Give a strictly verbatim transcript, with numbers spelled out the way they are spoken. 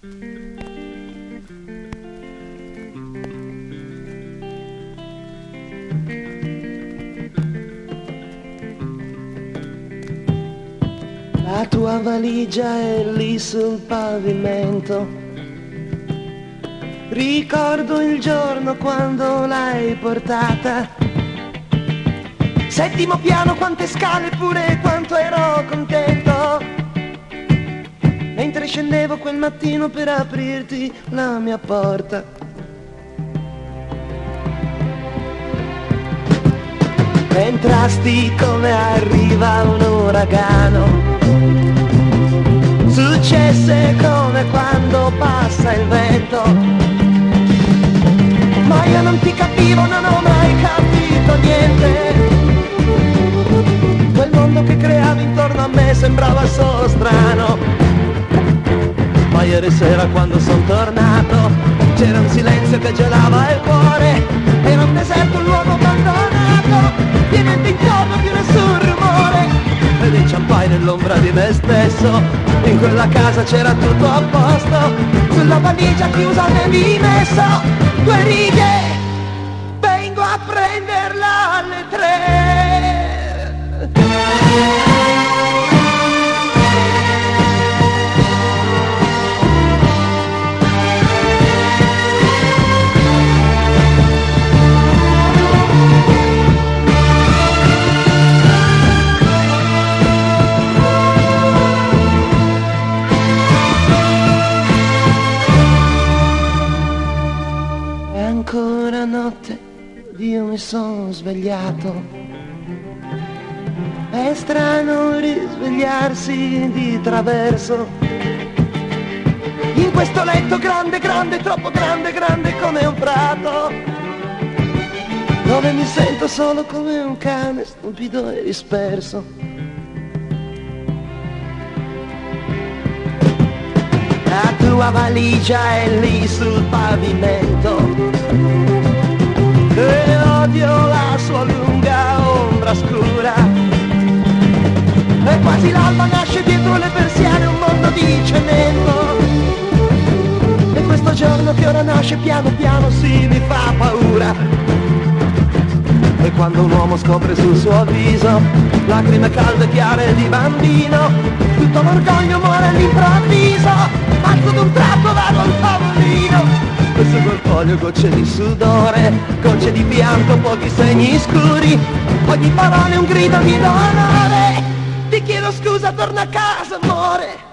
La tua valigia è lì sul pavimento. Ricordo il giorno quando l'hai portata. Settimo piano, quante scale, pure quanto ero contento. Mentre scendevo quel mattino per aprirti la mia porta. Entrasti come arriva un uragano. Successe come quando passa il vento. Ma io non ti capivo, non ho mai capito niente. Quel mondo che creavi intorno a me sembrava solo strano. Ma ieri sera quando son tornato c'era un silenzio che gelava il cuore. Era un deserto, un luogo abbandonato, niente intorno, più nessun rumore. Ed inciampai nell'ombra di me stesso. In quella casa c'era tutto a posto. Sulla valigia chiusa avevi messo due righe: vengo a prenderla alle tre. Ancora notte, io mi sono svegliato. È strano risvegliarsi di traverso in questo letto grande, grande, troppo grande, grande come un prato, dove mi sento solo come un cane stupido e disperso. La tua valigia è lì sul pavimento e odio la sua lunga ombra scura. E quasi l'alba nasce dietro le persiane, un mondo di cemento. E questo giorno che ora nasce piano piano sì mi fa paura. E quando un uomo scopre sul suo viso lacrime calde chiare di bambino, tutto l'orgoglio muore all'improvviso. Alzo d'un tratto vado al tavolino. Questo col foglio gocce di sudore, gocce di pianto, pochi segni scuri. Ogni parola è un grido di dolore. Ti chiedo scusa, torna a casa amore.